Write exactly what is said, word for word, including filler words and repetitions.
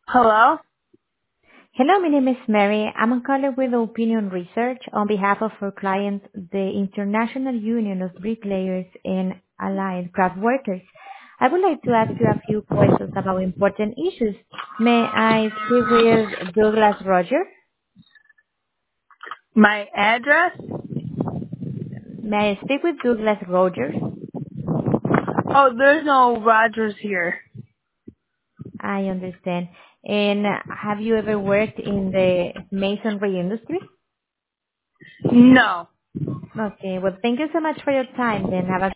Hello? Hello, my name is Mary. I'm a caller with Opinion Research on behalf of our client, the International Union of Bricklayers and Allied Craft Workers. I would like to ask you a few questions about important issues. May I speak with Douglas Rogers? My address? May I speak with Douglas Rogers? Oh, there's no Rogers here. I understand. And have you ever worked in the masonry industry? No. Okay, well, thank you so much for your time then. Have a